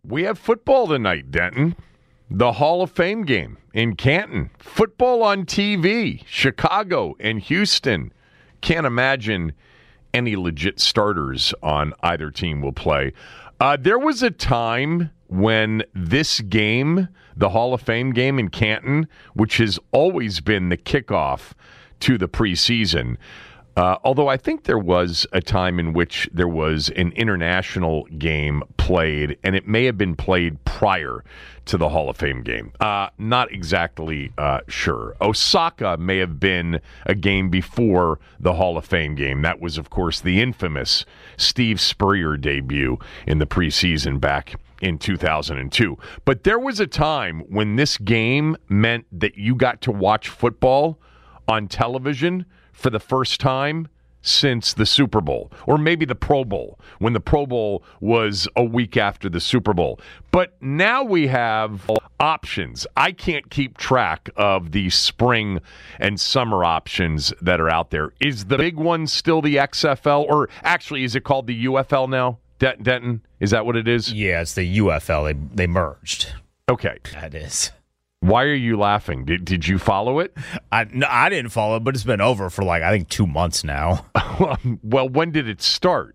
We have football tonight, Denton. The Hall of Fame game in Canton. Football on TV. Chicago and Houston. Can't imagine any legit starters on either team will play. There was a time when this game, the Hall of Fame game in Canton, which has always been the kickoff to the preseason, although I think there was a time in which there was an international game played, and it may have been played prior to the Hall of Fame game. Not exactly sure. Osaka may have been a game before the Hall of Fame game. That was, of course, the infamous Steve Spurrier debut in the preseason back in 2002. But there was a time when this game meant that you got to watch football on television for the first time since the Super Bowl, or maybe the Pro Bowl, when the Pro Bowl was a week after the Super Bowl. But now we have options. I can't keep track of the spring and summer options that are out there. Is the big one still the XFL, or actually is it called the UFL now, Denton? Is that what it is? Yeah, it's the UFL. They merged. Okay. That is. Why are you laughing? Did you follow it? No, I didn't follow it, but it's been over for I think 2 months now. Well, when did it start?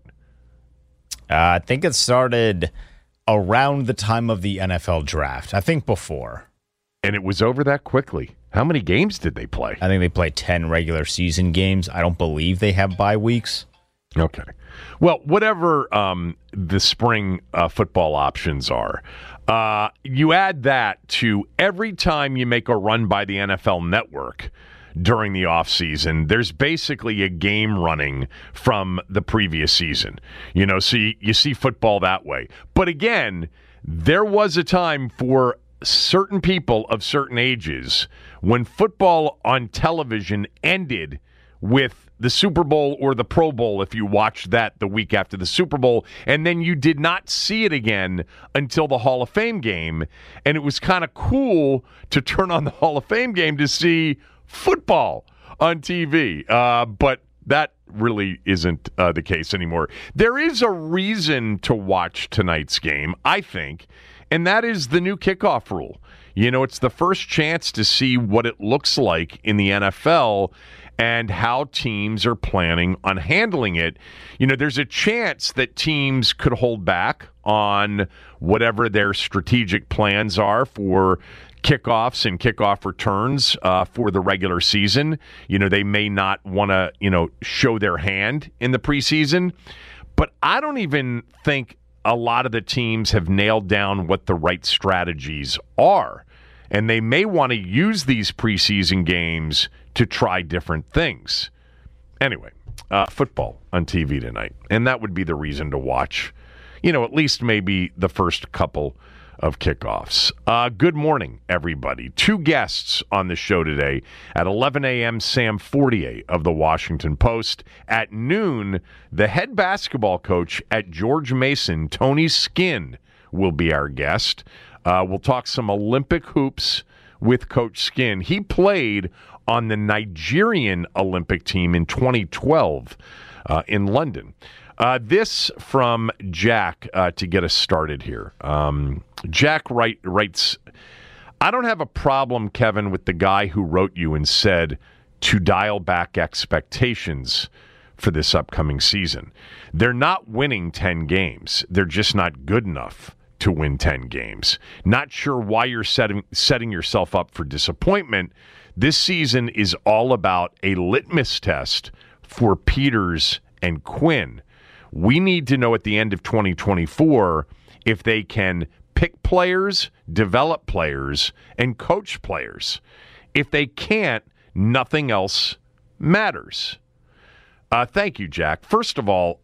I think it started around the time of the NFL draft. I think before. And it was over that quickly. How many games did they play? I think they played 10 regular season games. I don't believe they have bye weeks. Okay. Well, whatever the spring football options are, you add that to every time you make a run by the NFL Network during the offseason, there's basically a game running from the previous season. So you see football that way. But again, there was a time for certain people of certain ages when football on television ended with the Super Bowl or the Pro Bowl if you watched that the week after the Super Bowl, and then you did not see it again until the Hall of Fame game, and it was kind of cool to turn on the Hall of Fame game to see football on TV, but that really isn't the case anymore. There is a reason to watch tonight's game, I think, and that is the new kickoff rule. It's the first chance to see what it looks like in the NFL and how teams are planning on handling it. There's a chance that teams could hold back on whatever their strategic plans are for kickoffs and kickoff returns for the regular season. They may not want to, show their hand in the preseason. But I don't even think a lot of the teams have nailed down what the right strategies are. And they may want to use these preseason games to try different things. Anyway, football on TV tonight. And that would be the reason to watch, at least maybe the first couple of kickoffs. Good morning, everybody. 2 guests on the show today. At 11 a.m., Sam Fortier of the Washington Post. At noon, the head basketball coach at George Mason, Tony Skinn, will be our guest. We'll talk some Olympic hoops with Coach Skinn. He played on the Nigerian Olympic team in 2012 in London. This from Jack to get us started here. Jack writes, I don't have a problem, Kevin, with the guy who wrote you and said to dial back expectations for this upcoming season. They're not winning 10 games. They're just not good enough to win 10 games. Not sure why you're setting yourself up for disappointment. This season is all about a litmus test for Peters and Quinn. We need to know at the end of 2024 if they can pick players, develop players, and coach players. If they can't, nothing else matters. Thank you, Jack. First of all,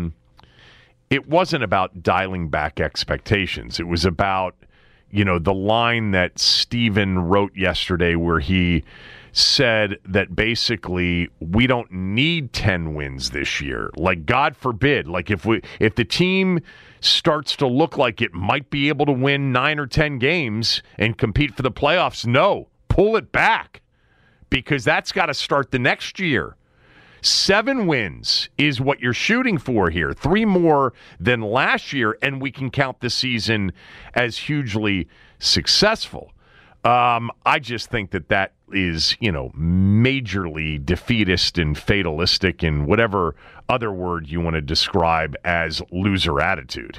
it wasn't about dialing back expectations. It was about, the line that Steven wrote yesterday where he said that basically we don't need 10 wins this year. Like, God forbid, if the team starts to look like it might be able to win 9 or 10 games and compete for the playoffs, no, pull it back, because that's got to start the next year. 7 wins is what you're shooting for here. 3 more than last year, and we can count the season as hugely successful. I just think that is, majorly defeatist and fatalistic and whatever other word you want to describe as loser attitude.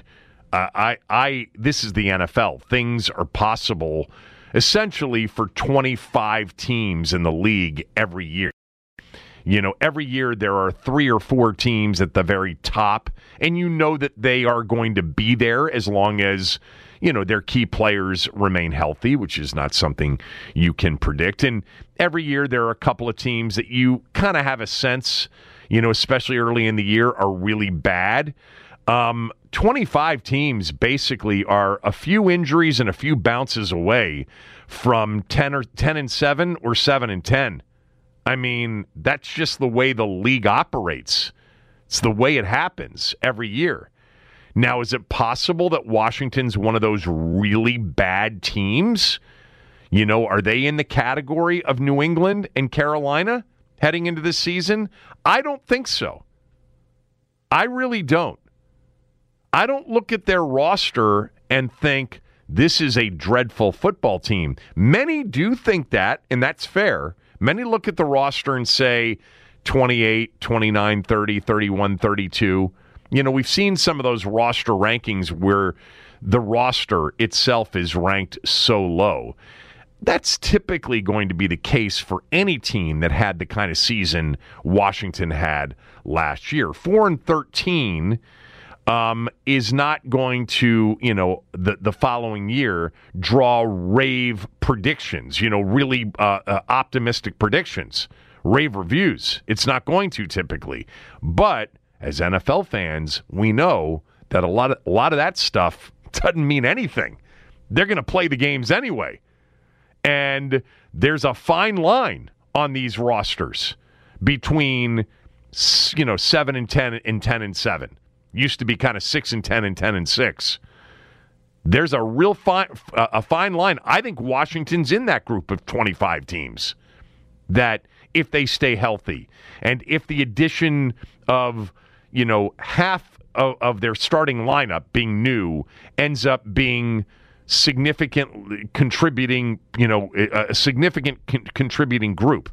This is the NFL. Things are possible essentially for 25 teams in the league every year. Every year there are 3 or 4 teams at the very top, and that they are going to be there as long as, their key players remain healthy, which is not something you can predict. And every year there are a couple of teams that you kind of have a sense, especially early in the year, are really bad. 25 teams basically are a few injuries and a few bounces away from 10-7 or 7-10. I mean, that's just the way the league operates. It's the way it happens every year. Now, is it possible that Washington's one of those really bad teams? Are they in the category of New England and Carolina heading into this season? I don't think so. I really don't. I don't look at their roster and think this is a dreadful football team. Many do think that, and that's fair. Many look at the roster and say 28, 29, 30, 31, 32. We've seen some of those roster rankings where the roster itself is ranked so low. That's typically going to be the case for any team that had the kind of season Washington had last year. 4-13 is not going to, the following year draw rave predictions, really optimistic predictions, rave reviews. It's not going to typically. But as NFL fans, we know that a lot of that stuff doesn't mean anything. They're going to play the games anyway. And there's a fine line on these rosters between, 7-10 and 10-7. Used to be kind of 6-10 and 10-6. There's a real fine line. I think Washington's in that group of 25 teams that if they stay healthy and if the addition of, half of their starting lineup being new ends up being significant contributing, a significant contributing group.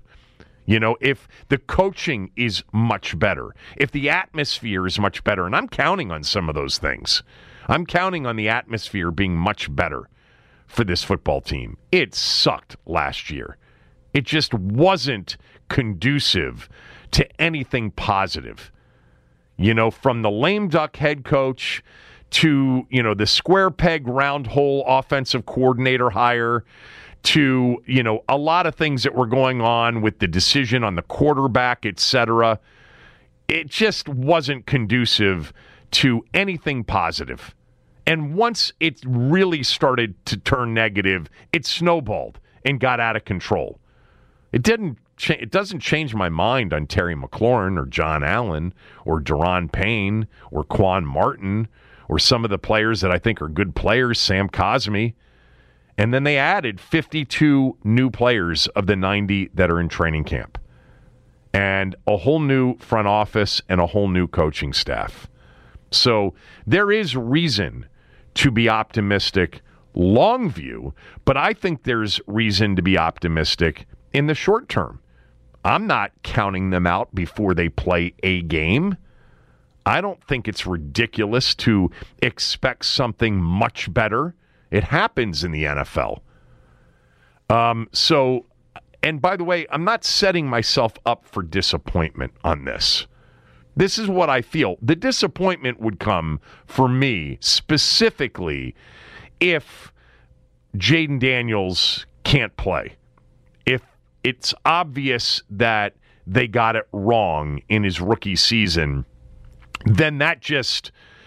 If the coaching is much better, if the atmosphere is much better, and I'm counting on some of those things. I'm counting on the atmosphere being much better for this football team. It sucked last year. It just wasn't conducive to anything positive. From the lame duck head coach to, the square peg round hole offensive coordinator hire to, a lot of things that were going on with the decision on the quarterback, etc. It just wasn't conducive to anything positive. And once it really started to turn negative, it snowballed and got out of control. It doesn't change my mind on Terry McLaurin or John Allen or Daron Payne or Quan Martin or some of the players that I think are good players, Sam Cosmi. And then they added 52 new players of the 90 that are in training camp. And a whole new front office and a whole new coaching staff. So there is reason to be optimistic long view, but I think there's reason to be optimistic in the short term. I'm not counting them out before they play a game. I don't think it's ridiculous to expect something much better. It happens in the NFL. And by the way, I'm not setting myself up for disappointment on this. This is what I feel. The disappointment would come for me specifically if Jayden Daniels can't play. If it's obvious that they got it wrong in his rookie season, then that just,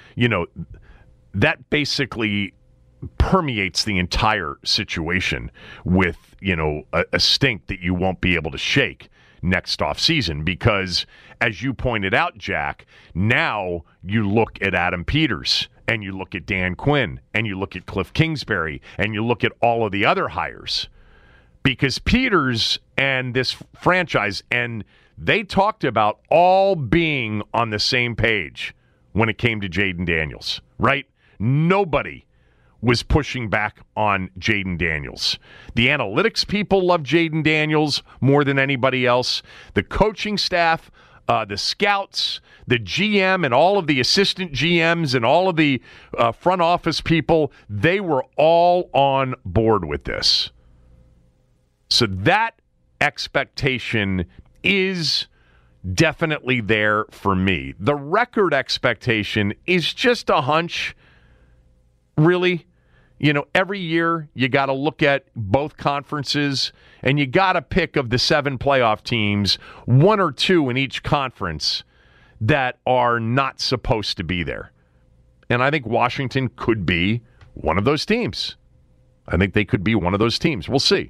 that basically permeates the entire situation with, a stink that you won't be able to shake next offseason. Because, as you pointed out, Jack, now you look at Adam Peters and you look at Dan Quinn and you look at Cliff Kingsbury and you look at all of the other hires. Because Peters and this franchise and they talked about all being on the same page when it came to Jayden Daniels, right? Nobody was pushing back on Jayden Daniels. The analytics people love Jayden Daniels more than anybody else. The coaching staff, the scouts, the GM, and all of the assistant GMs and all of the front office people, they were all on board with this. So that expectation is definitely there for me. The record expectation is just a hunch, really. You know, every year you got to look at both conferences and you got to pick of the 7 playoff teams, 1 or 2 in each conference that are not supposed to be there. And I think Washington could be one of those teams. I think they could be one of those teams. We'll see.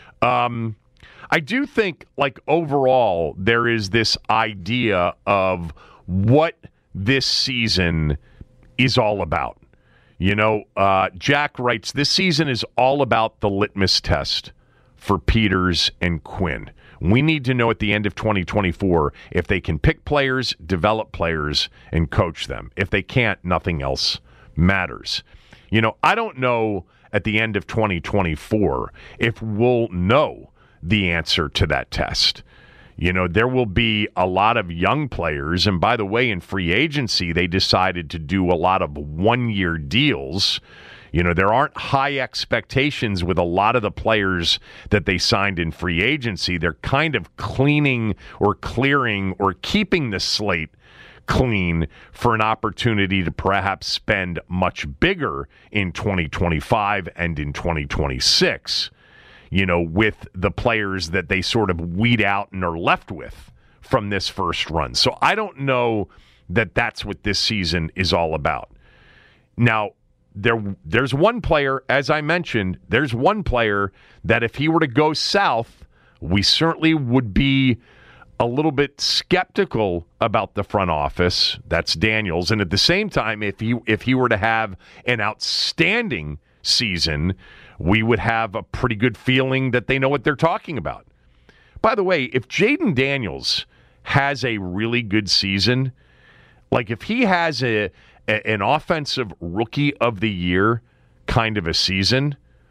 I do think, like, overall, there is this idea of what this season is all about. You know, Jack writes, this season is all about the litmus test for Peters and Quinn. We need to know at the end of 2024 if they can pick players, develop players, and coach them. If they can't, nothing else matters. You know, I don't know at the end of 2024 if we'll know the answer to that test. You know, there will be a lot of young players. And by the way, in free agency, they decided to do a lot of one-year deals. You know, there aren't high expectations with a lot of the players that they signed in free agency. They're kind of cleaning or clearing or keeping the slate clean for an opportunity to perhaps spend much bigger in 2025 and in 2026. You know, with the players that they sort of weed out and are left with from this first run. So I don't know that that's what this season is all about. Now, there's one player, as I mentioned, there's one player that if he were to go south, we certainly would be a little bit skeptical about the front office. That's Daniels. And at the same time, if he were to have an outstanding season, we would have a pretty good feeling that they know what they're talking about. By the way, if Jayden Daniels has a really good season, like if he has an offensive rookie of the year kind of a season,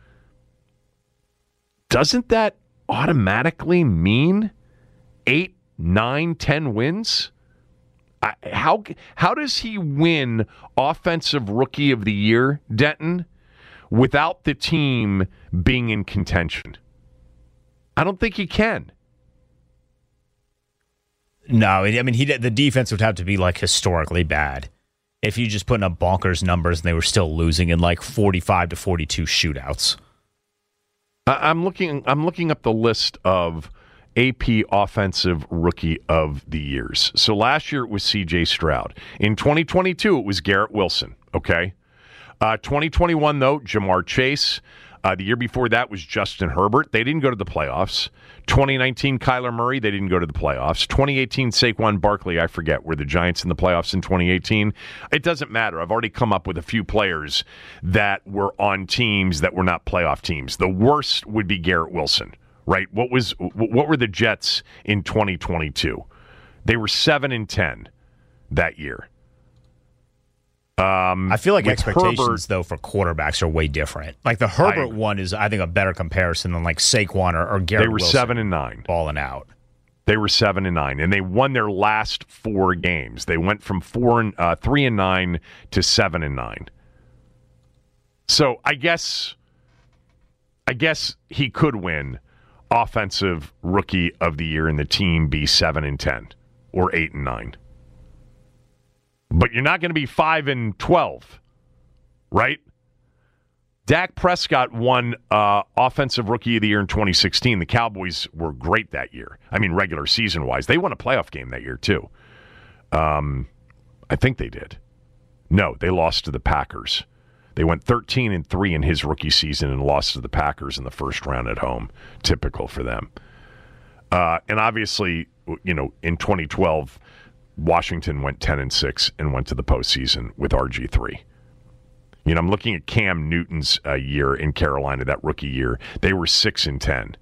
doesn't that automatically mean 8, 9, 10 wins? How does he win offensive rookie of the year, Denton, without the team being in contention? I don't think he can. No, I mean, the defense would have to be like historically bad. If you just put up bonkers numbers and they were still losing in like 45 to 42 shootouts. I'm looking up the list of AP Offensive Rookie of the Years. So last year it was C.J. Stroud. In 2022 it was Garrett Wilson. Okay. 2021, though, Jamar Chase. The year before that was Justin Herbert. They didn't go to the playoffs. 2019, Kyler Murray. They didn't go to the playoffs. 2018, Saquon Barkley. I forget. Were the Giants in the playoffs in 2018? It doesn't matter. I've already come up with a few players that were on teams that were not playoff teams. The worst would be Garrett Wilson, right? What were the Jets in 2022? They were 7-10 that year. I feel like expectations, Herbert, though, for quarterbacks are way different. Like the Herbert one is, I think, a better comparison than like Saquon or Garrett Wilson. They were 7-9. Balling out. They were 7-9, and they won their last 4 games. They went from 3-9 to 7-9. So I guess he could win Offensive Rookie of the Year and the team be 7-10 or 8-9. But you're not going to be 5-12, right? Dak Prescott won Offensive Rookie of the Year in 2016. The Cowboys were great that year. I mean, regular season-wise. They won a playoff game that year, too. I think they did. No, they lost to the Packers. They went 13-3 in his rookie season and lost to the Packers in the first round at home. Typical for them. And obviously, you know, in 2012, Washington went 10-6 and went to the postseason with RG3. You know, I'm looking at Cam Newton's year in Carolina, that rookie year. They were 6-10.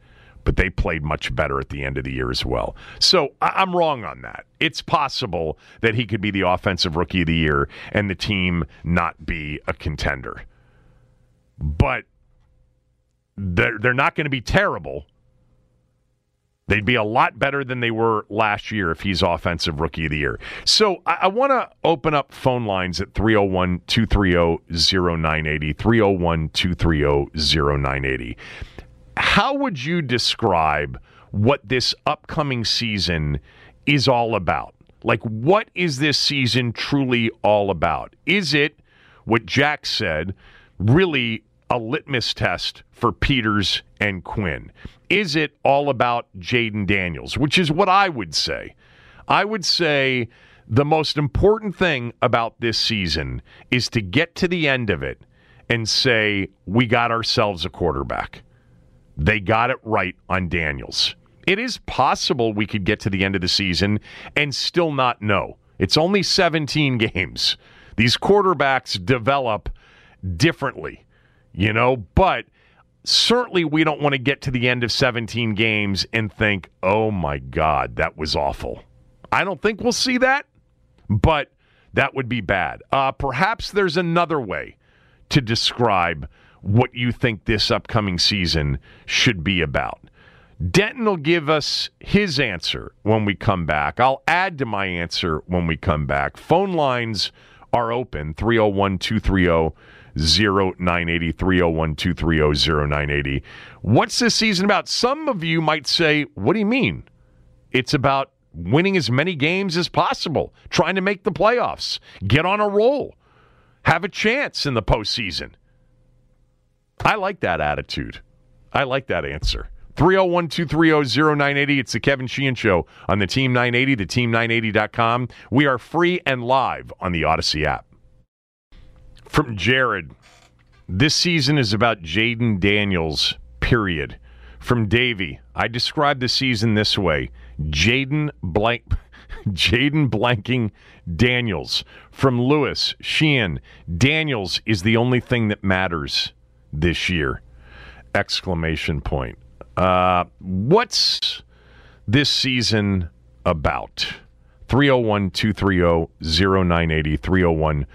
but they played much better at the end of the year as well. So I'm wrong on that. It's possible that he could be the offensive rookie of the year and the team not be a contender. But they're not going to be terrible. They'd be a lot better than they were last year if he's offensive rookie of the year. So I want to open up phone lines at 301-230-0980, 301-230-0980. How would you describe what this upcoming season is all about? Like, what is this season truly all about? Is it, what Jack said, really a litmus test for Peters and Quinn? Is it all about Jayden Daniels, which is what I would say? I would say the most important thing about this season is to get to the end of it and say, we got ourselves a quarterback. They got it right on Daniels. It is possible we could get to the end of the season and still not know. It's only 17 games. These quarterbacks develop differently, but certainly we don't want to get to the end of 17 games and think, oh my God, that was awful. I don't think we'll see that, but that would be bad. Perhaps there's another way to describe what you think this upcoming season should be about. Denton will give us his answer when we come back. I'll add to my answer when we come back. Phone lines are open, 301-230-0980, 301-230-0980. What's this season about? Some of you might say, what do you mean? It's about winning as many games as possible, trying to make the playoffs, get on a roll, have a chance in the postseason. I like that attitude. I like that answer. 301-230-0980. It's the Kevin Sheehan Show on the Team 980, theteam980.com. We are free and live on the Odyssey app. From Jared, this season is about Jayden Daniels, period. From Davey, I describe the season this way. Jayden blanking Daniels. From Lewis, Sheehan, Daniels is the only thing that matters this year. Exclamation point. What's this season about? 301-230-0980,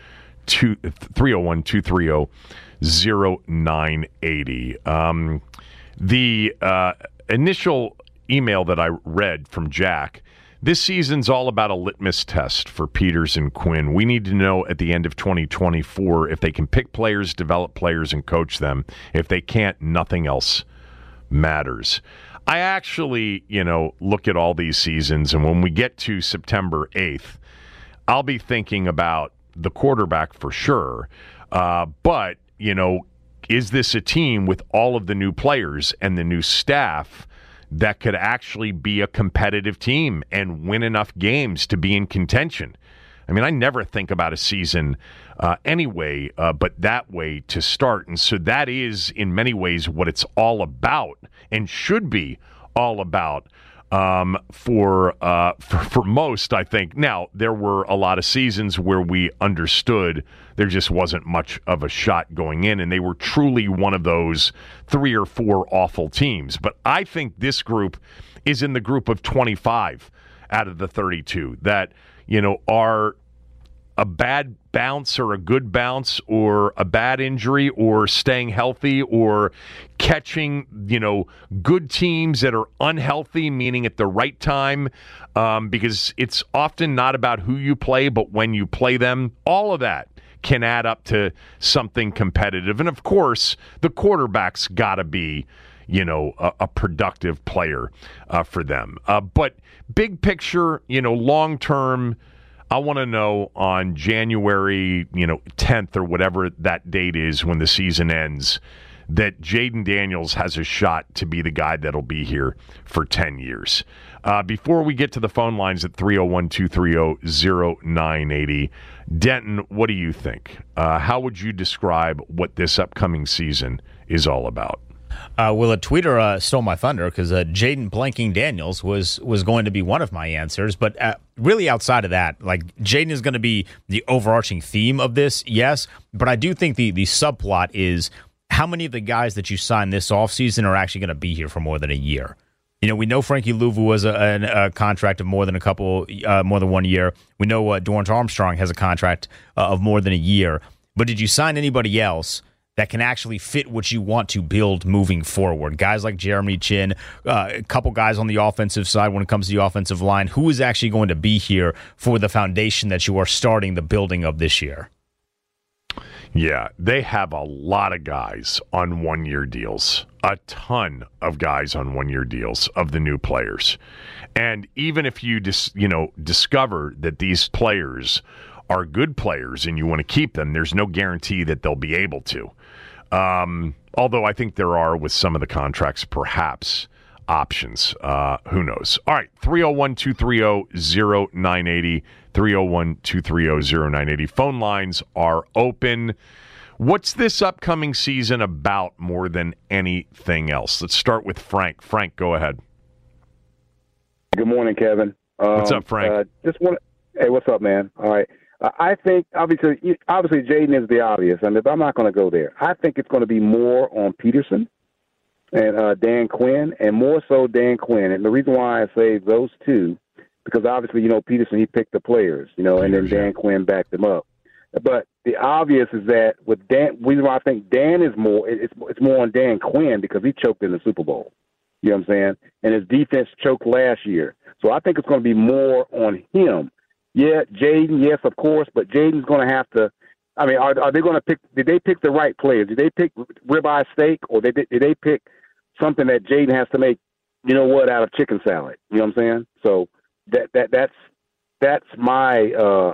301-230-0980. The initial email that I read from Jack, this season's all about a litmus test for Peters and Quinn. We need to know at the end of 2024 if they can pick players, develop players, and coach them. If they can't, nothing else matters. I actually, look at all these seasons, and when we get to September 8th, I'll be thinking about the quarterback for sure. But, is this a team with all of the new players and the new staff that could actually be a competitive team and win enough games to be in contention? I mean, I never think about a season anyway, but that way to start. And so that is, in many ways, what it's all about and should be all about for most, I think. Now, there were a lot of seasons where we understood there just wasn't much of a shot going in, and they were truly one of those 3 or 4 awful teams. But I think this group is in the group of 25 out of the 32 that, are a bad bounce or a good bounce or a bad injury or staying healthy or catching, good teams that are unhealthy, meaning at the right time, because it's often not about who you play, but when you play them. All of that can add up to something competitive. And, of course, the quarterback's got to be, a productive player for them. But big picture, long-term, I want to know on January, 10th or whatever that date is when the season ends, that Jayden Daniels has a shot to be the guy that'll be here for 10 years. Before we get to the phone lines at 301-230-0980, Denton, what do you think? How would you describe what this upcoming season is all about? Well, a tweeter stole my thunder because Jayden blanking Daniels was going to be one of my answers. But really outside of that, like Jayden is going to be the overarching theme of this, yes. But I do think the subplot is how many of the guys that you signed this offseason are actually going to be here for more than a year? We know Frankie Louvu has a contract of more than 1 year. We know Dorrance Armstrong has a contract of more than a year. But did you sign anybody else that can actually fit what you want to build moving forward? Guys like Jeremy Chin, a couple guys on the offensive side when it comes to the offensive line. Who is actually going to be here for the foundation that you are starting the building of this year? Yeah, they have a lot of guys on one-year deals, a ton of guys on one-year deals of the new players. And even if you discover that these players are good players and you want to keep them, there's no guarantee that they'll be able to. Although I think there are with some of the contracts, perhaps options. Who knows? All right, 301-230-0980, 301-230-0980. Phone lines are open. What's this upcoming season about more than anything else? Let's start with Frank. Frank, go ahead. Good morning, Kevin. What's up, Frank? Hey, what's up, man? All right. I think, obviously, Jaden is the obvious. I mean, but I'm not going to go there. I think it's going to be more on Peterson and Dan Quinn, and more so Dan Quinn. And the reason why I say those two, because obviously, Peterson, he picked the players, and then Dan Quinn backed them up. But the obvious is that with Dan, the reason why I think Dan is more, it's more on Dan Quinn because he choked in the Super Bowl. You know what I'm saying? And his defense choked last year. So I think it's going to be more on him. Yeah, Jaden, yes, of course, but Jaden's going to have to. I mean, are they going to pick? Did they pick the right players? Did they pick ribeye steak, or did they pick something that Jaden has to make? Out of chicken salad. You know what I'm saying? So that's my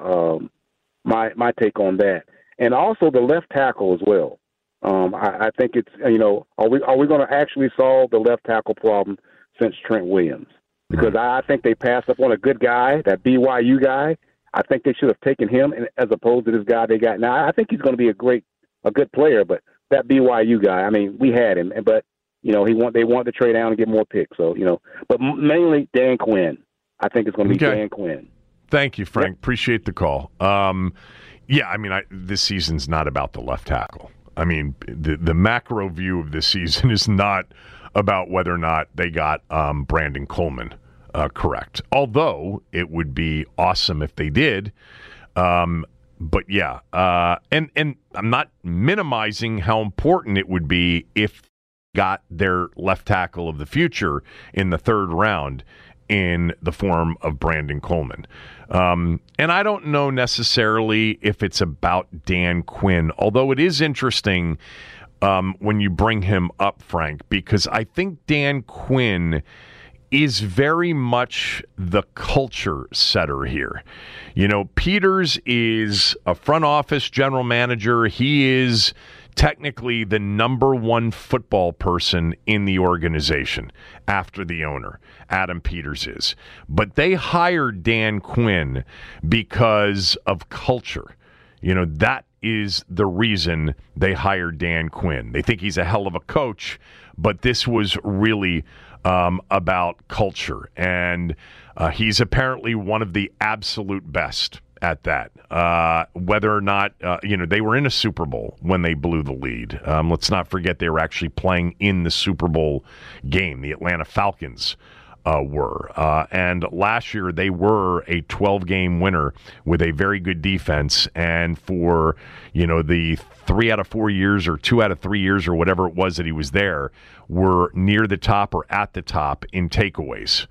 my take on that, and also the left tackle as well. I think it's are we going to actually solve the left tackle problem since Trent Williams? Because I think they passed up on a good guy, that BYU guy. I think they should have taken him as opposed to this guy they got now. I think he's going to be a good player, but that BYU guy, I mean, we had him, but they want to trade down and get more picks. So but mainly Dan Quinn. I think it's going to be Dan Quinn. Thank you, Frank. Yep. Appreciate the call. Yeah, I mean, this season's not about the left tackle. I mean, the macro view of this season is not about whether or not they got Brandon Coleman correct. Although it would be awesome if they did. But yeah, and I'm not minimizing how important it would be if they got their left tackle of the future in the third round in the form of Brandon Coleman. And I don't know necessarily if it's about Dan Quinn, although it is interesting when you bring him up, Frank, because I think Dan Quinn is very much the culture setter here. Peters is a front office general manager. He is technically the number one football person in the organization after the owner, Adam Peters is. But they hired Dan Quinn because of culture. That is the reason they hired Dan Quinn. They think he's a hell of a coach, but this was really about culture. And he's apparently one of the absolute best at that. Whether or not, they were in a Super Bowl when they blew the lead. Let's not forget they were actually playing in the Super Bowl game. The Atlanta Falcons were. And last year they were a 12-game winner with a very good defense. And for, the 3 out of 4 years or 2 out of 3 years or whatever it was that he was there, were near the top or at the top in takeaways.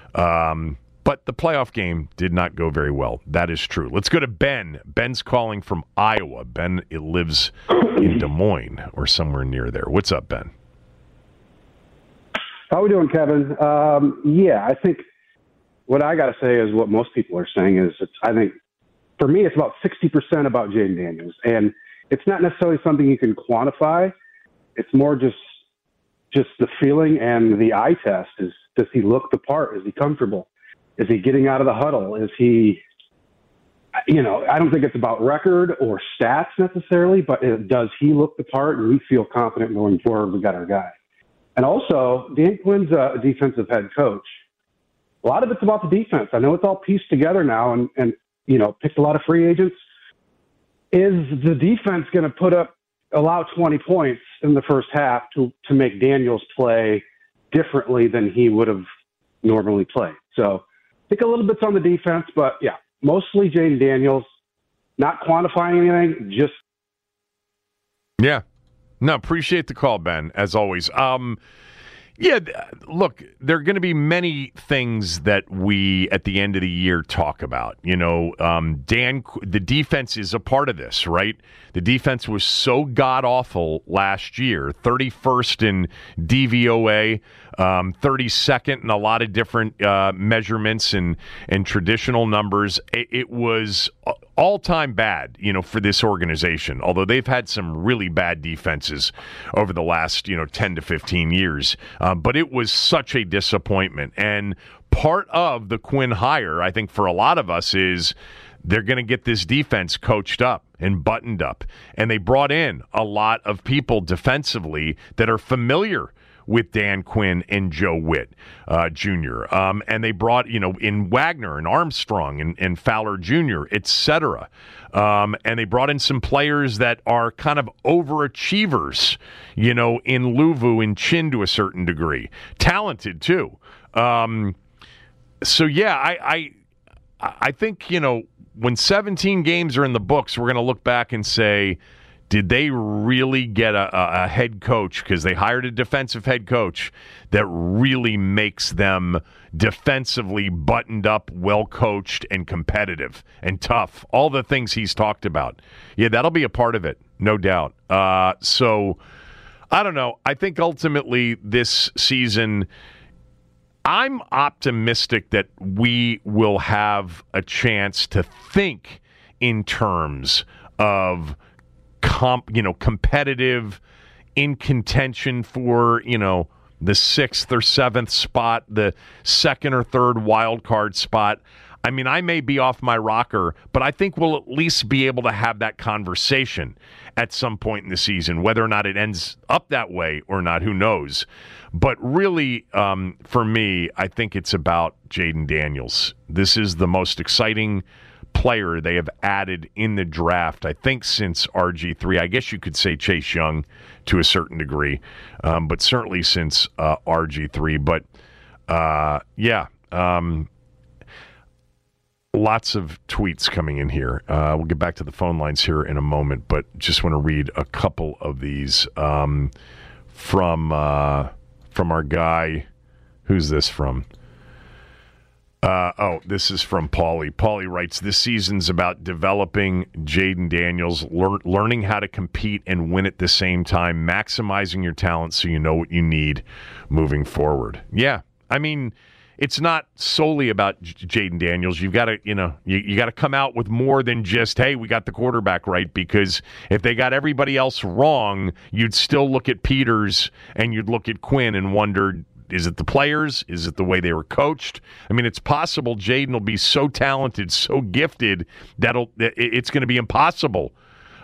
But the playoff game did not go very well. That is true. Let's go to Ben. Ben's calling from Iowa. Ben lives in Des Moines or somewhere near there. What's up, Ben? How we doing, Kevin? I think what I got to say is what most people are saying is I think for me it's about 60% about Jaden Daniels. And it's not necessarily something you can quantify. It's more just the feeling and the eye test. Does he look the part? Is he comfortable? Is he getting out of the huddle? Is he, I don't think it's about record or stats necessarily, but does he look the part? And we feel confident going forward we got our guy. And also, Dan Quinn's a defensive head coach. A lot of it's about the defense. I know it's all pieced together now and picked a lot of free agents. Is the defense going to put up allow 20 points in the first half to make Daniels play differently than he would have normally played. So I think a little bit's on the defense, but yeah, mostly Jaden Daniels. Not quantifying anything, just. Yeah. No, appreciate the call, Ben, as always. Yeah, look, there are going to be many things that we, at the end of the year, talk about. You know, the defense is a part of this, right? The defense was so god-awful last year, 31st in DVOA, 32nd in a lot of different measurements and traditional numbers. It was all-time bad, you know, for this organization, although they've had some really bad defenses over the last, 10 to 15 years. But it was such a disappointment. And part of the Quinn hire, I think, for a lot of us is they're going to get this defense coached up and buttoned up. And they brought in a lot of people defensively that are familiar with Dan Quinn and Joe Witt Jr. And they brought, in Wagner and Armstrong and Fowler Jr., et cetera. And they brought in some players that are kind of overachievers, in Luvu and Chin to a certain degree. Talented, too. So, yeah, I think, when 17 games are in the books, we're going to look back and say, did they really get a head coach, because they hired a defensive head coach that really makes them defensively buttoned up, well-coached, and competitive and tough? All the things he's talked about. Yeah, that'll be a part of it, no doubt. So, I don't know. I think ultimately this season, I'm optimistic that we will have a chance to think in terms of competitive, in contention for, the 6th or 7th spot, the 2nd or 3rd wild card spot. I mean, I may be off my rocker, but I think we'll at least be able to have that conversation at some point in the season. Whether or not it ends up that way or not, who knows? But really, for me, I think it's about Jaden Daniels. This is the most exciting player they have added in the draft, I think, since RG3. I guess you could say Chase Young to a certain degree, but certainly since RG3. But, lots of tweets coming in here. We'll get back to the phone lines here in a moment, but just want to read a couple of these from our guy. Who's this from? This is from Paulie. Paulie writes, this season's about developing Jaden Daniels, learning how to compete and win at the same time, maximizing your talent so you know what you need moving forward. Yeah, I mean, it's not solely about Jaden Daniels. You've got to, you got to come out with more than just, hey, we got the quarterback right, because if they got everybody else wrong, you'd still look at Peters and you'd look at Quinn and wonder, is it the players? Is it the way they were coached? I mean, it's possible Jaden will be so talented, so gifted, that it's going to be impossible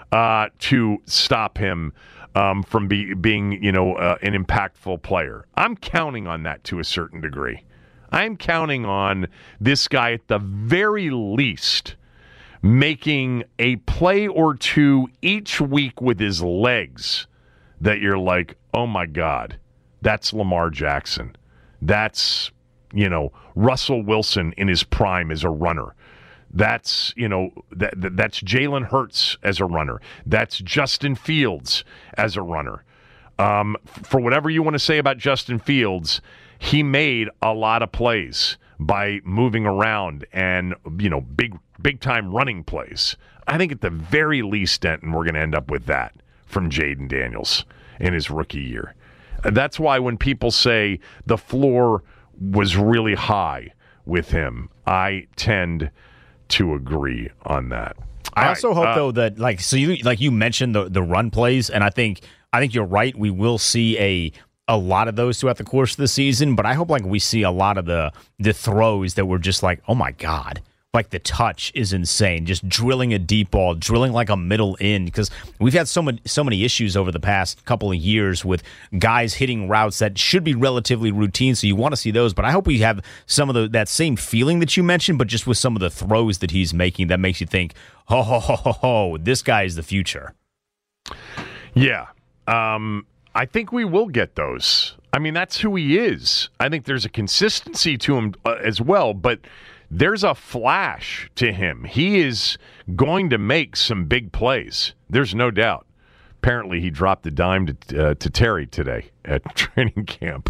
to stop him from being, an impactful player. I'm counting on that to a certain degree. I'm counting on this guy at the very least making a play or two each week with his legs that you're like, oh my God, that's Lamar Jackson. That's, Russell Wilson in his prime as a runner. That's, that's Jalen Hurts as a runner. That's Justin Fields as a runner. For whatever you want to say about Justin Fields, he made a lot of plays by moving around and, big time running plays. I think at the very least, Denton, we're going to end up with that from Jaden Daniels in his rookie year. That's why when people say the floor was really high with him, I tend to agree on that. I also hope, though, that you mentioned the run plays, and I think you're right. We will see a lot of those throughout the course of the season, but I hope we see a lot of the throws that were just like, oh my God. Like the touch is insane. Just drilling a deep ball, drilling like a middle end, because we've had so many issues over the past couple of years with guys hitting routes that should be relatively routine. So you want to see those, but I hope we have some of that same feeling that you mentioned, but just with some of the throws that he's making that makes you think, this guy is the future. Yeah. I think we will get those. I mean, that's who he is. I think there's a consistency to him as well, but there's a flash to him. He is going to make some big plays. There's no doubt. Apparently, he dropped the dime to Terry today at training camp.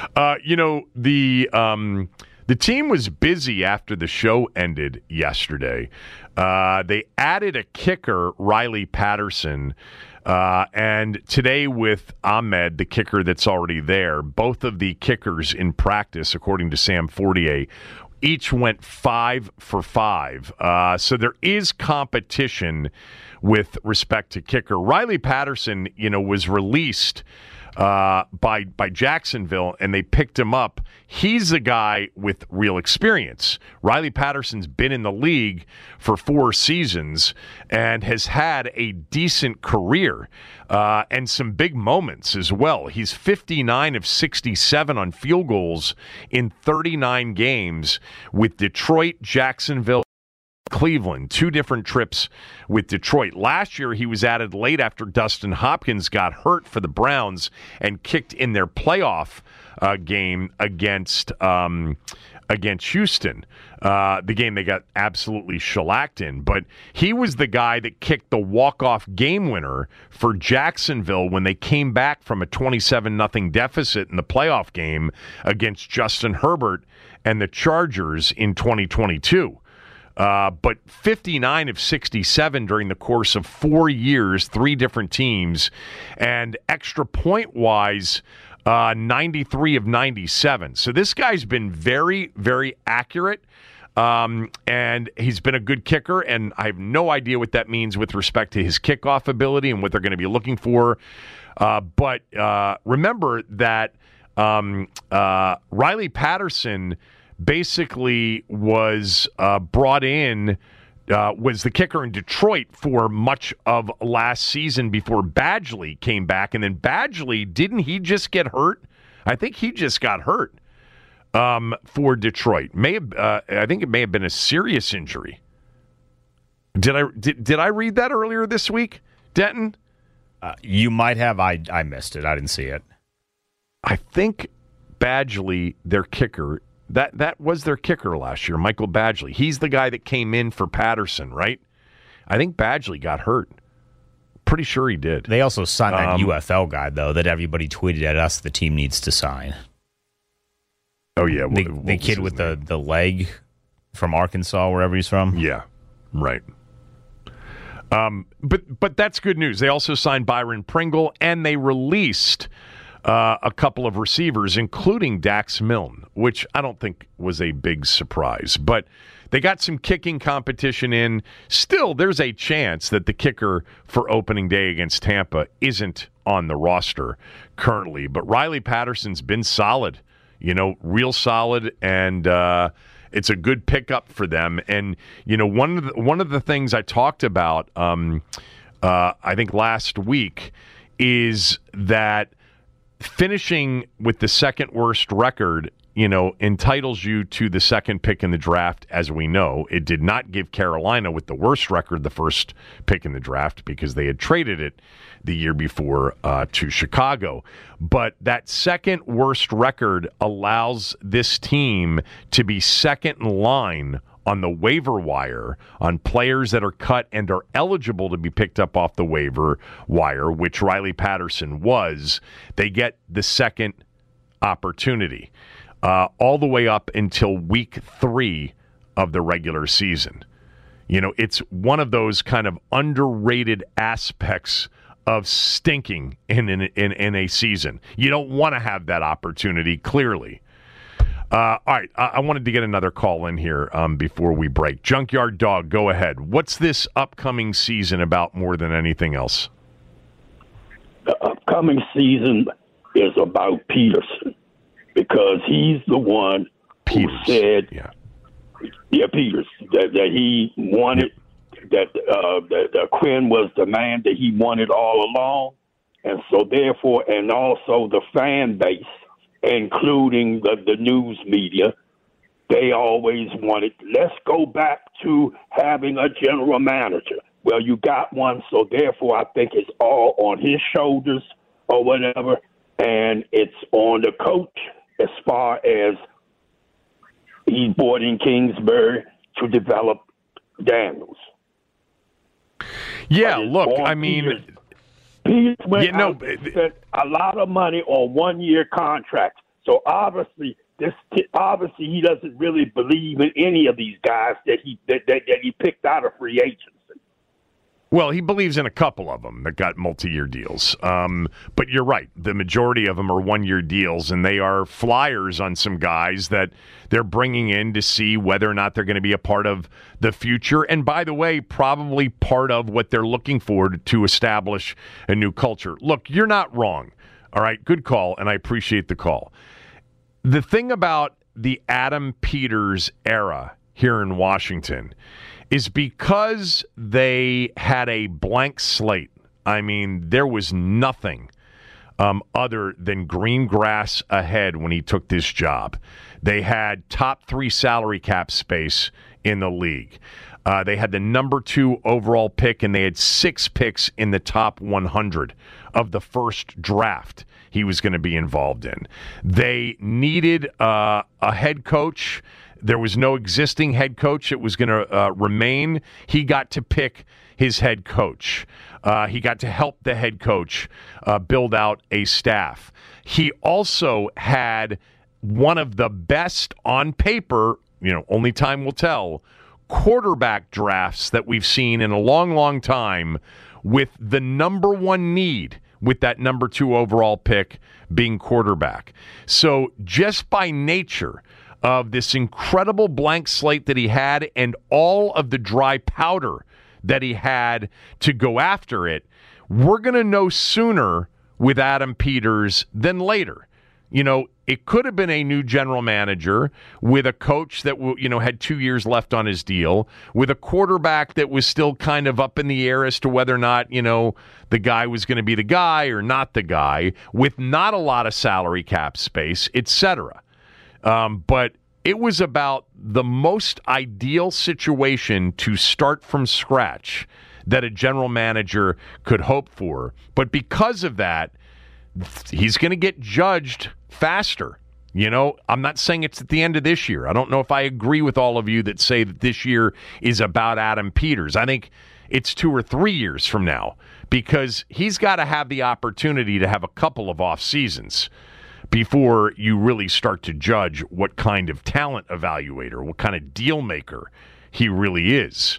The team was busy after the show ended yesterday. They added a kicker, Riley Patterson, and today with Ahmed, the kicker that's already there. Both of the kickers in practice, according to Sam Fortier, each went 5 for 5. So there is competition with respect to kicker. Riley Patterson, was released by Jacksonville, and they picked him up. He's a guy with real experience. Riley Patterson's been in the league for 4 seasons and has had a decent career and some big moments as well. He's 59 of 67 on field goals in 39 games with Detroit, Jacksonville, Cleveland, 2 different trips with Detroit. Last year, he was added late after Dustin Hopkins got hurt for the Browns and kicked in their playoff game against Houston, the game they got absolutely shellacked in. But he was the guy that kicked the walk-off game winner for Jacksonville when they came back from a 27-0 deficit in the playoff game against Justin Herbert and the Chargers in 2022. But 59 of 67 during the course of 4 years, 3 different teams, and extra point-wise, 93 of 97. So this guy's been very, very accurate, and he's been a good kicker, and I have no idea what that means with respect to his kickoff ability and what they're going to be looking for. But remember that Riley Patterson basically was brought in, was the kicker in Detroit for much of last season before Badgley came back. And then Badgley, didn't he just get hurt? I think he just got hurt for Detroit. I think it may have been a serious injury. Did I read that earlier this week, Denton? You might have. I missed it. I didn't see it. I think Badgley, their kicker, That was their kicker last year, Michael Badgley. He's the guy that came in for Patterson, right? I think Badgley got hurt. Pretty sure he did. They also signed that UFL guy, though, that everybody tweeted at us the team needs to sign. Oh, yeah. The kid with the leg from Arkansas, wherever he's from. Yeah, right. But that's good news. They also signed Byron Pringle, and they released a couple of receivers, including Dax Milne, which I don't think was a big surprise. But they got some kicking competition in. Still, there's a chance that the kicker for opening day against Tampa isn't on the roster currently. But Riley Patterson's been solid, real solid, and it's a good pickup for them. And, one of the things I talked about, I think last week, is that finishing with the second worst record, entitles you to the second pick in the draft, as we know. It did not give Carolina with the worst record the first pick in the draft because they had traded it the year before to Chicago. But that second worst record allows this team to be second in line on the waiver wire on players that are cut and are eligible to be picked up off the waiver wire, which Riley Patterson was. They get the second opportunity all the way up until week 3 of the regular season. It's one of those kind of underrated aspects of stinking in a season. You don't want to have that opportunity, clearly. All right, I wanted to get another call in here before we break. Junkyard Dog, go ahead. What's this upcoming season about more than anything else? The upcoming season is about Peterson because he's the one who said, Peters, that he wanted, that Quinn was the man that he wanted all along. And so therefore, and also the fan base, including the news media, they always wanted, let's go back to having a general manager. well, you got one, so therefore I think it's all on his shoulders or whatever, and it's on the coach as far as he's brought in Kingsbury to develop Daniels. Yeah, look, I mean, Peters went out and spent a lot of money on one-year contracts. So obviously he doesn't really believe in any of these guys that he picked out of free agency. Well, he believes in a couple of them that got multi-year deals. But you're right. The majority of them are one-year deals, and they are flyers on some guys that they're bringing in to see whether or not they're going to be a part of the future. And by the way, probably part of what they're looking for to establish a new culture. Look, you're not wrong. All right, good call, and I appreciate the call. The thing about the Adam Peters era here in Washington is because they had a blank slate. I mean, there was nothing other than green grass ahead when he took this job. They had top 3 salary cap space in the league. They had the number 2 overall pick, and they had 6 picks in the top 100 of the first draft he was going to be involved in. They needed a head coach. There was no existing head coach that was going to remain. He got to pick his head coach. He got to help the head coach build out a staff. He also had one of the best on paper, only time will tell, quarterback drafts that we've seen in a long, long time, with the number 1 need with that number 2 overall pick being quarterback. So just by nature of this incredible blank slate that he had and all of the dry powder that he had to go after it, we're going to know sooner with Adam Peters than later. It could have been a new general manager with a coach that had 2 years left on his deal, with a quarterback that was still kind of up in the air as to whether or not, the guy was going to be the guy or not the guy, with not a lot of salary cap space, etc. But it was about the most ideal situation to start from scratch that a general manager could hope for. But because of that, he's going to get judged faster. I'm not saying it's at the end of this year. I don't know if I agree with all of you that say that this year is about Adam Peters. I think it's 2 or 3 years from now, because he's got to have the opportunity to have a couple of off seasons before you really start to judge what kind of talent evaluator, what kind of deal maker he really is.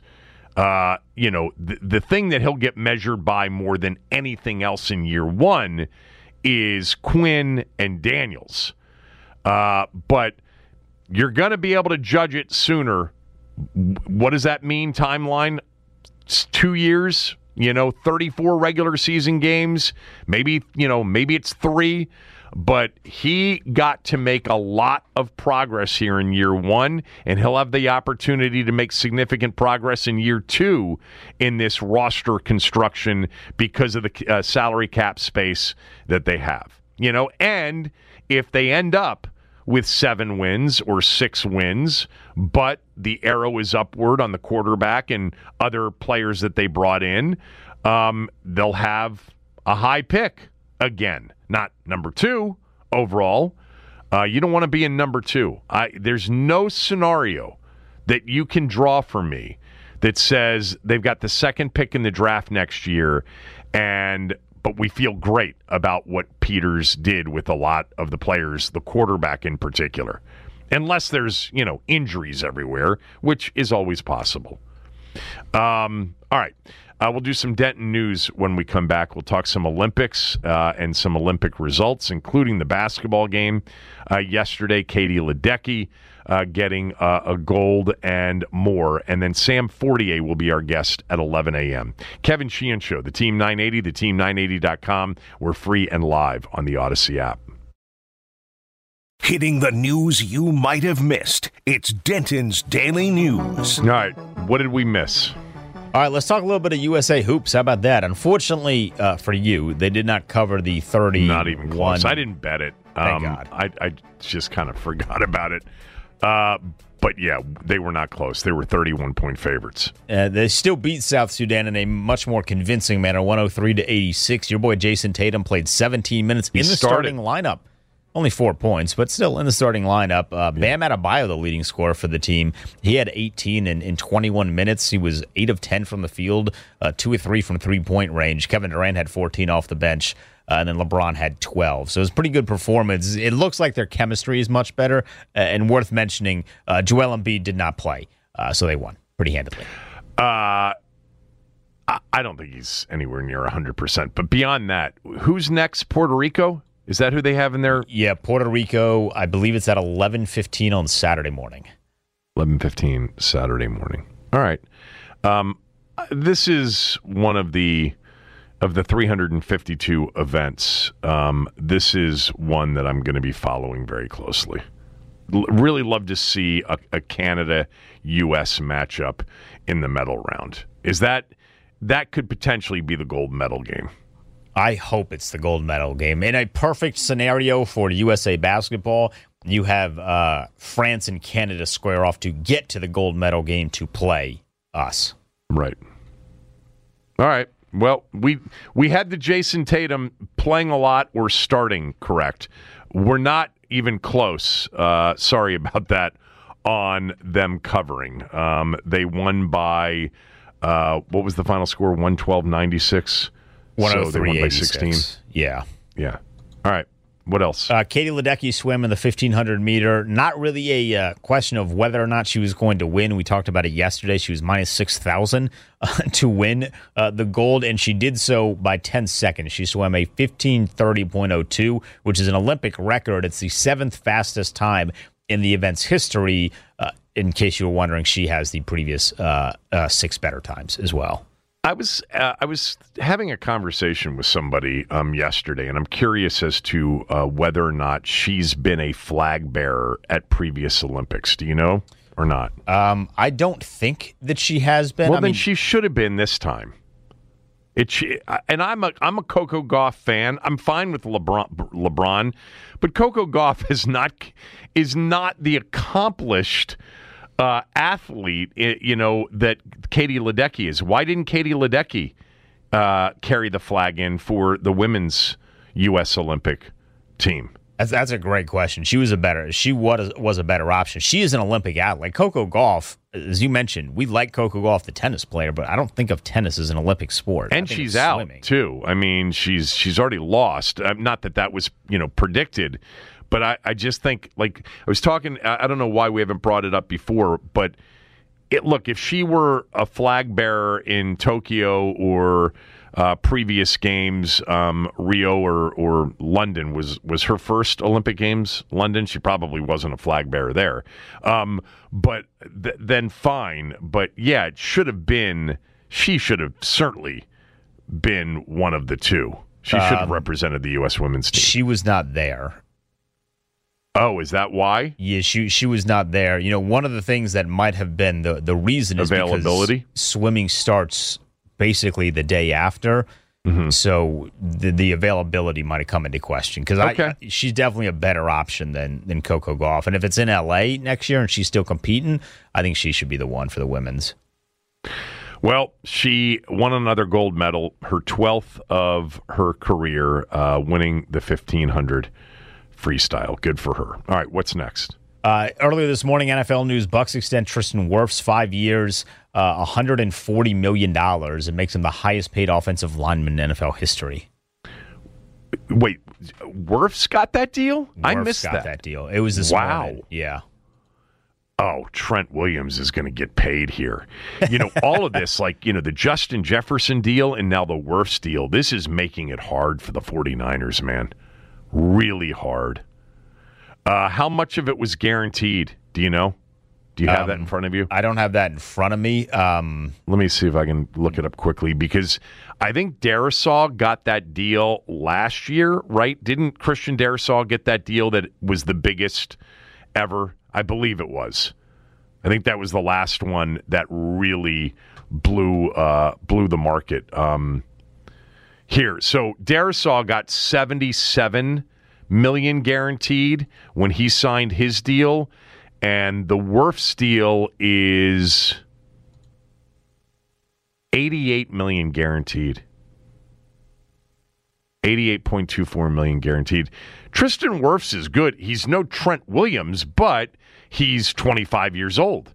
The thing that he'll get measured by more than anything else in year 1 is Quinn and Daniels. But you're going to be able to judge it sooner. What does that mean, timeline? It's 2 years, 34 regular season games. Maybe it's 3. But he got to make a lot of progress here in year 1, and he'll have the opportunity to make significant progress in year 2 in this roster construction because of the salary cap space that they have. And if they end up with 7 wins or 6 wins, but the arrow is upward on the quarterback and other players that they brought in, they'll have a high pick again. Not number 2 overall. You don't want to be in number 2. There's no scenario that you can draw for me that says they've got the 2nd pick in the draft next year, but we feel great about what Peters did with a lot of the players, the quarterback in particular. Unless there's, injuries everywhere, which is always possible. All right. We'll do some Denton news when we come back. We'll talk some Olympics and some Olympic results, including the basketball game yesterday. Katie Ledecky getting a gold and more. And then Sam Fortier will be our guest at 11 a.m. Kevin Sheehan Show, the Team 980, theteam980.com. We're free and live on the Odyssey app. Hitting the news you might have missed. It's Denton's Daily News. All right. What did we miss? All right, let's talk a little bit of USA Hoops. How about that? Unfortunately for you, they did not cover the 31. Not even close. I didn't bet it. Thank God. I just kind of forgot about it. But yeah, they were not close. They were 31-point favorites. They still beat South Sudan in a much more convincing manner, 103-86. Your boy Jason Tatum played 17 minutes in the starting lineup. Only 4 points, but still in the starting lineup. Bam Adebayo, the leading scorer for the team. He had 18 in 21 minutes. He was 8 of 10 from the field, 2 of 3 from three-point range. Kevin Durant had 14 off the bench. And then LeBron had 12. So it was a pretty good performance. It looks like their chemistry is much better. And worth mentioning, Joel Embiid did not play. So they won pretty handily. I don't think he's anywhere near 100%. But beyond that, who's next? Puerto Rico? Is that who they have in there? Yeah, Puerto Rico. I believe it's at 11:15 on Saturday morning. 11:15 Saturday morning. All right. This is one of the 352 events, this is one that I'm going to be following very closely. Really love to see a Canada-U.S. matchup in the medal round. That could potentially be the gold medal game? I hope it's the gold medal game. In a perfect scenario for USA basketball, you have France and Canada square off to get to the gold medal game to play us. Right. All right. Well, we had the Jason Tatum playing a lot or starting correct. We're not even close. Sorry about that on them covering. They won by, what was the final score? 112-96? 103-86. So they won by 16? Yeah. Yeah. All right. What else? Katie Ledecky swam in the 1,500 meter. Not really a question of whether or not she was going to win. We talked about it yesterday. She was minus 6,000 to win the gold, and she did so by 10 seconds. She swam a 15:30.02, which is an Olympic record. It's the 7th fastest time in the event's history. In case you were wondering, she has the previous 6 better times as well. I was having a conversation with somebody yesterday, and I'm curious as to whether or not she's been a flag bearer at previous Olympics. Do you know or not? I don't think that she has been. Well, then she should have been this time. And I'm a Coco Gauff fan. I'm fine with LeBron, but Coco Gauff is not the accomplished athlete, that Katie Ledecky is. Why didn't Katie Ledecky carry the flag in for the women's U.S. Olympic team? That's a great question. She was a better option. She is an Olympic athlete. Coco Gauff, as you mentioned, we like Coco Gauff, the tennis player, but I don't think of tennis as an Olympic sport. And she's out swimming, too. I mean, she's already lost. Not that was predicted. But I just think, like, I was talking, I don't know why we haven't brought it up before, but look, if she were a flag bearer in Tokyo or previous games, Rio or London was her first Olympic Games, London, she probably wasn't a flag bearer there. But then fine. But yeah, she should have certainly been one of the two. She should have represented the U.S. women's team. She was not there. Oh, is that why? Yeah, she was not there. One of the things that might have been the reason is availability. Because swimming starts basically the day after, so the availability might have come into question. Because she's definitely a better option than Coco Gauff. And if it's in L.A. next year and she's still competing, I think she should be the one for the women's. Well, she won another gold medal, her 12th of her career, winning the 1,500 freestyle. Good for her. All right, what's next? Earlier this morning, NFL News, Bucs extend Tristan Wirfs 5 years, $140 million. It makes him the highest paid offensive lineman in NFL history. Wait, Wirfs got that deal? I missed that deal. It was this morning. Yeah. Oh, Trent Williams is going to get paid here. All of this, like, the Justin Jefferson deal and now the Wirfs deal, this is making it hard for the 49ers, man. Really hard. How much of it was guaranteed? Do you know? Do you have that in front of you? I don't have that in front of me. Let me see if I can look it up quickly, because I think Darrisaw got that deal last year, right? Didn't Christian Darrisaw get that deal that was the biggest ever? I believe it was. I think that was the last one that really blew the market. Here, so Darrisaw got $77 million guaranteed when he signed his deal, and the Wirfs deal is $88 million guaranteed. $88.24 million guaranteed. Tristan Wirfs is good. He's no Trent Williams, but he's 25 years old.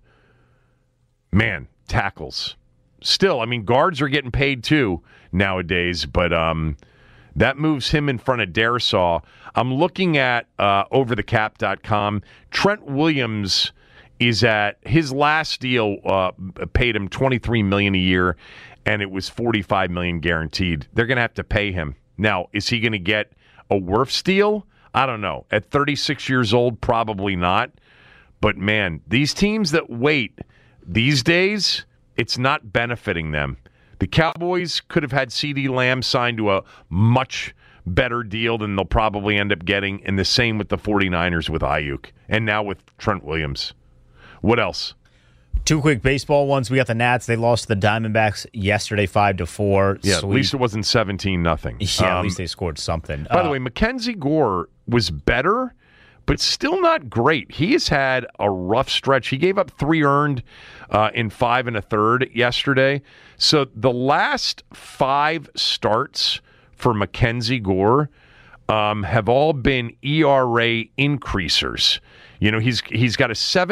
Man, tackles. Still, I mean, guards are getting paid too nowadays, but that moves him in front of Darrisaw. I'm looking at overthecap.com. Trent Williams is at his last deal, paid him $23 million a year, and it was $45 million guaranteed. They're going to have to pay him. Now, is he going to get a Wirfs deal? I don't know. At 36 years old, probably not. But, man, these teams that wait these days, it's not benefiting them. The Cowboys could have had CeeDee Lamb signed to a much better deal than they'll probably end up getting, and the same with the 49ers with Ayuk, and now with Trent Williams. What else? Two quick baseball ones. We got the Nats. They lost to the Diamondbacks yesterday, 5-4. Yeah, at least it wasn't 17-0. Yeah, at least they scored something. By the way, Mackenzie Gore was better, but still not great. He has had a rough stretch. He gave up 3 earned in 5 1/3 yesterday. So the last 5 starts for Mackenzie Gore have all been ERA increasers. You know, he's got a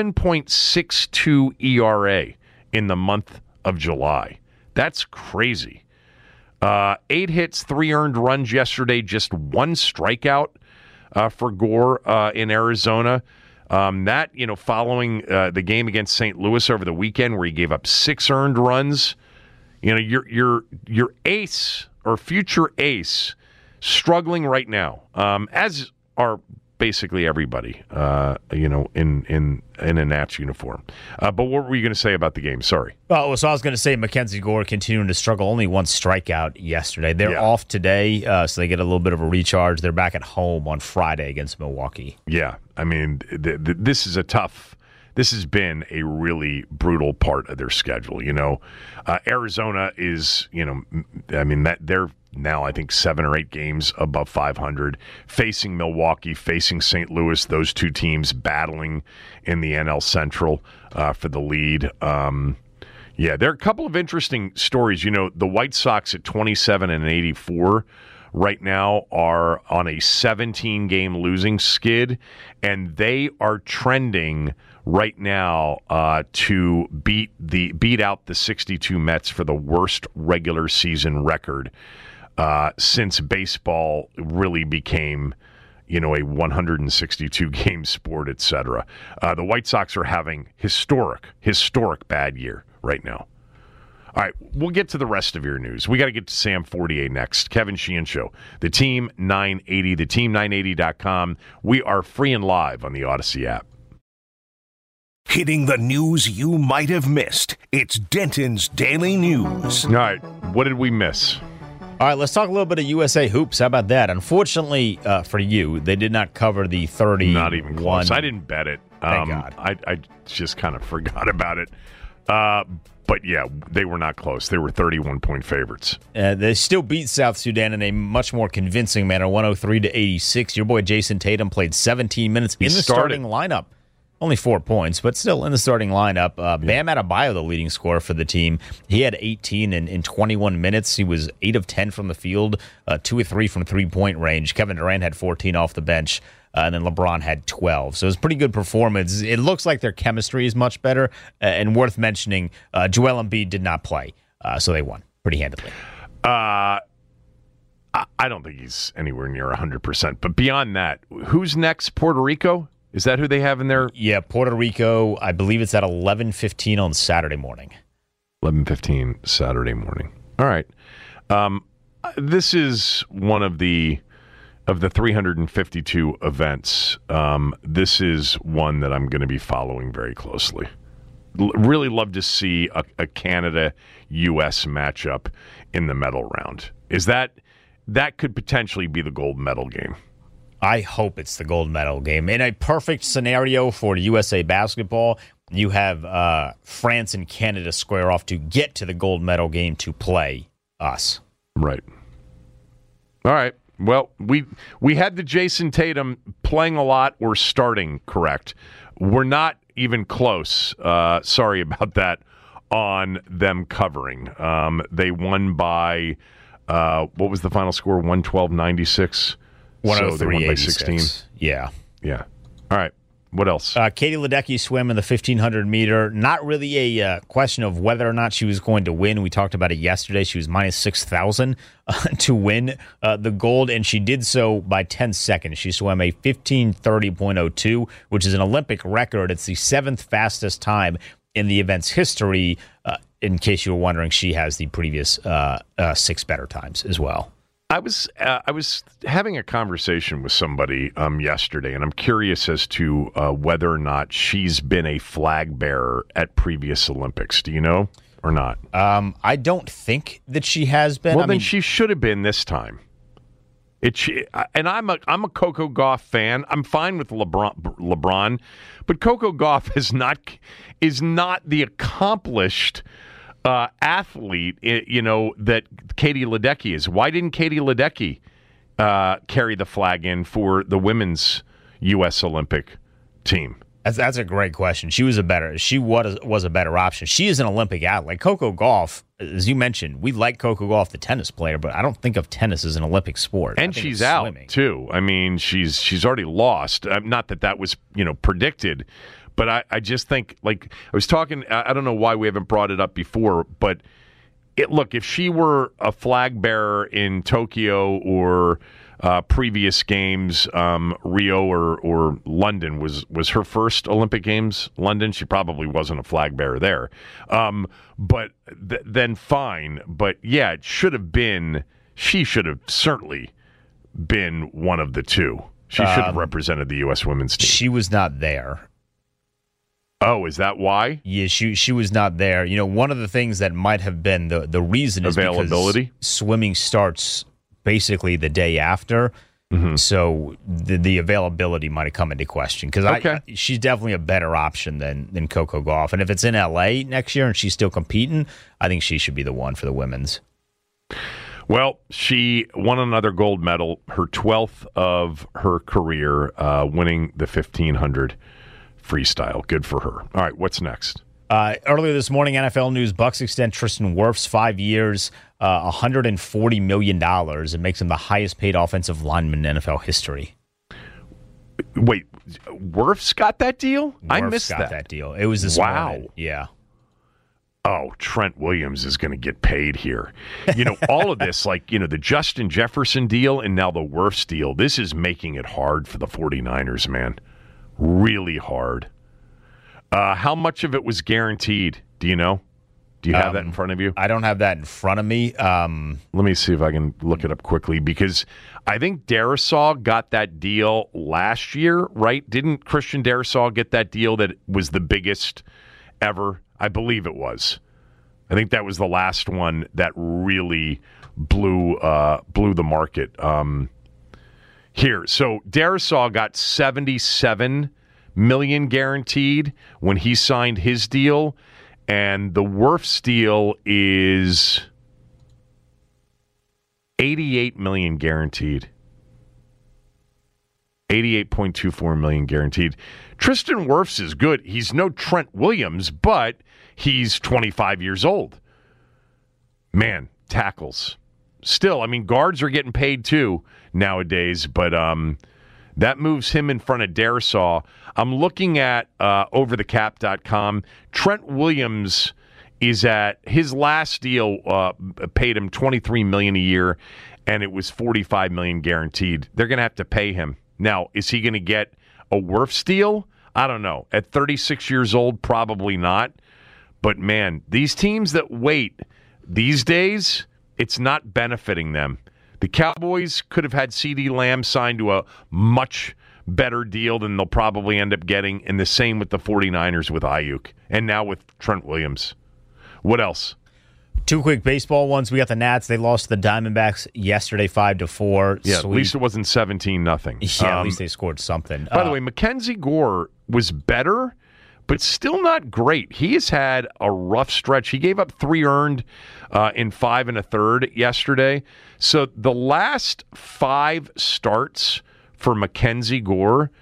7.62 ERA in the month of July. That's crazy. 8 hits, 3 earned runs yesterday, just 1 strikeout for Gore in Arizona. That, you know, following the game against St. Louis over the weekend where he gave up 6 earned runs. You know, your ace or future ace struggling right now, as are basically everybody, you know, in a Nats uniform. But what were you going to say about the game? Sorry. Oh, so I was going to say Mackenzie Gore continuing to struggle. Only 1 strikeout yesterday. They're off today, so they get a little bit of a recharge. They're back at home on Friday against Milwaukee. Yeah, I mean, this is this has been a really brutal part of their schedule. You know, Arizona is, you know, I mean, that they're now, I think, 7 or 8 games above 500, facing Milwaukee, facing St. Louis, those 2 teams battling in the NL Central for the lead. Yeah, there are a couple of interesting stories. You know, the White Sox at 27-84 right now are on a 17-game losing skid, and they are trending right now to beat out the 62 Mets for the worst regular season record since baseball really became, you know, a 162-game sport, etc. The White Sox are having historic bad year right now. All right, we'll get to the rest of your news. We got to get to Sam Fortier next. Kevin Sheehan Show. The Team 980, theteam980.com. We are free and live on the Odyssey app. Hitting the news you might have missed. It's Denton's Daily News. All right, what did we miss? All right, let's talk a little bit of USA Hoops. How about that? Unfortunately for you, they did not cover the 31. Not even close. I didn't bet it. Thank God. I just kind of forgot about it. But, yeah, they were not close. They were 31-point favorites. They still beat South Sudan in a much more convincing manner, 103-86. Your boy Jason Tatum played 17 minutes in the starting lineup. Only 4 points, but still in the starting lineup. Bam Adebayo, the leading scorer for the team. He had 18 in 21 minutes. He was 8 of 10 from the field, 2 of 3 from three-point range. Kevin Durant had 14 off the bench, and then LeBron had 12. So it was a pretty good performance. It looks like their chemistry is much better. And worth mentioning, Joel Embiid did not play, so they won pretty handedly. I don't think he's anywhere near 100%. But beyond that, who's next? Puerto Rico? Is that who they have in there? Yeah, Puerto Rico. I believe it's at 11:15 on Saturday morning. 11:15 Saturday morning. All right. This is one of the 352 events. This is one that I'm going to be following very closely. Really love to see a Canada-U.S. matchup in the medal round. Is that could potentially be the gold medal game? I hope it's the gold medal game. In a perfect scenario for USA basketball, you have France and Canada square off to get to the gold medal game to play us. Right. All right. Well, we had the Jason Tatum playing a lot or starting correct. We're not even close. Sorry about that on them covering. They won by, what was the final score? 112-96? 103-86. So they won by 16? Yeah. Yeah. All right. What else? Katie Ledecky swam in the 1,500 meter. Not really a question of whether or not she was going to win. We talked about it yesterday. She was minus 6,000 to win the gold, and she did so by 10 seconds. She swam a 15:30.02, which is an Olympic record. It's the seventh fastest time in the event's history. In case you were wondering, she has the previous six better times as well. I was having a conversation with somebody yesterday, and I'm curious as to whether or not she's been a flag bearer at previous Olympics. Do you know or not? I don't think that she has been. Well, then she should have been this time. And I'm a Coco Gauff fan. I'm fine with LeBron, but Coco Gauff is not the accomplished athlete, that Katie Ledecky is. Why didn't Katie Ledecky carry the flag in for the women's U.S. Olympic team? That's a great question. She was a better option. She is an Olympic athlete. Coco Gauff, as you mentioned, we like Coco Gauff, the tennis player, but I don't think of tennis as an Olympic sport. And she's out swimming too. I mean, she's already lost. Not that was predicted. But I just think, like, I was talking, I don't know why we haven't brought it up before, but look, if she were a flag bearer in Tokyo or previous games, Rio or London was her first Olympic Games, London, she probably wasn't a flag bearer there. But then fine. But yeah, she should have certainly been one of the two. She should have represented the U.S. women's team. She was not there. Oh, is that why? Yeah, she was not there. One of the things that might have been the reason is availability. Because swimming starts basically the day after, so the availability might have come into question. Because she's definitely a better option than Coco Gauff. And if it's in L.A. next year and she's still competing, I think she should be the one for the women's. Well, she won another gold medal, her 12th of her career, winning the 1,500 freestyle. Good for her. All right, what's next? Earlier this morning, NFL News, Bucs extend Tristan Wirfs 5 years, $140 million. It makes him the highest paid offensive lineman in NFL history. Wait, Wirfs got that deal? I missed that deal. It was this morning. Yeah. Oh, Trent Williams is going to get paid here. All of this, like, the Justin Jefferson deal and now the Wirfs deal, this is making it hard for the 49ers, man. Really hard. How much of it was guaranteed? Do you know? Do you have that in front of you? I don't have that in front of me. Let me see if I can look it up quickly, because I think Darrisaw got that deal last year, right? Didn't Christian Darrisaw get that deal that was the biggest ever? I believe it was. I think that was the last one that really blew the market. Here, so Darrisaw got $77 million guaranteed when he signed his deal, and the Wirfs deal is $88 million guaranteed. $88.24 million guaranteed. Tristan Wirfs is good. He's no Trent Williams, but he's 25 years old. Man, tackles. Still, I mean, guards are getting paid too nowadays, but that moves him in front of Darrisaw. I'm looking at overthecap.com. Trent Williams is at his last deal, paid him $23 million a year, and it was $45 million guaranteed. They're going to have to pay him. Now, is he going to get a Wirfs deal? I don't know. At 36 years old, probably not. But man, these teams that wait these days, it's not benefiting them. The Cowboys could have had CeeDee Lamb signed to a much better deal than they'll probably end up getting, and the same with the 49ers with Ayuk, and now with Trent Williams. What else? Two quick baseball ones. We got the Nats. They lost to the Diamondbacks yesterday 5-4. Yeah, at least it wasn't 17-0. Yeah, at least they scored something. By the way, Mackenzie Gore was better, but still not great. He has had a rough stretch. He gave up 3 earned in 5 1/3 yesterday. So the last 5 starts for Mackenzie Gore,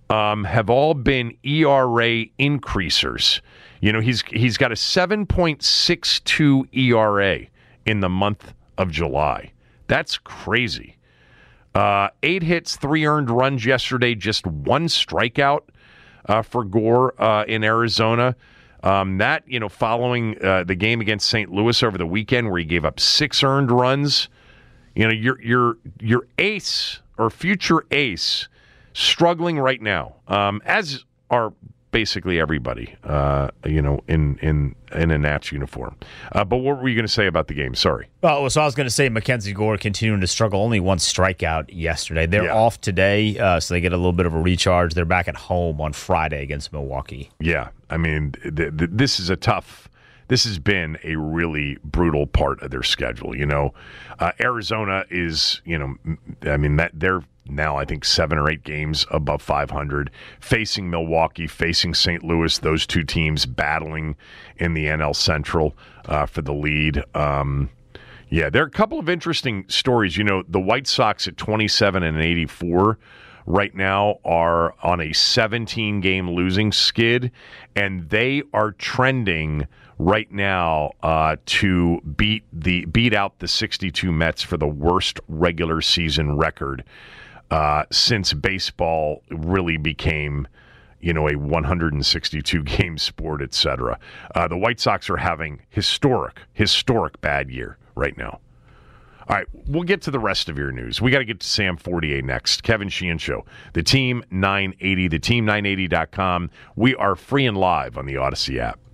have all been ERA increasers. You know, he's got a 7.62 ERA in the month of July. That's crazy. 8 hits, 3 earned runs yesterday, just 1 strikeout for Gore in Arizona. That, you know, following the game against St. Louis over the weekend where he gave up 6 earned runs. You know, your ace or future ace struggling right now, as are basically everybody, you know, in a Nats uniform. But what were you going to say about the game? Sorry. Well, so I was going to say Mackenzie Gore continuing to struggle. Only 1 strikeout yesterday. They're off today, so they get a little bit of a recharge. They're back at home on Friday against Milwaukee. Yeah, I mean, this is this has been a really brutal part of their schedule. You know, Arizona is, you know, I mean, that they're now, I think, 7 or 8 games above 500, facing Milwaukee, facing St. Louis, those 2 teams battling in the NL Central for the lead. Yeah, there are a couple of interesting stories. You know, the White Sox at 27-84 right now are on a 17-game losing skid, and they are trending right now to beat out the 62 Mets for the worst regular season record since baseball really became, you know, a 162 game sport, etc. The White Sox are having historic bad year right now. All right, we'll get to the rest of your news. We got to get to Sam Fortier next. Kevin Sheehan Show, the Team 980, theteam980.com. We are free and live on the Odyssey app.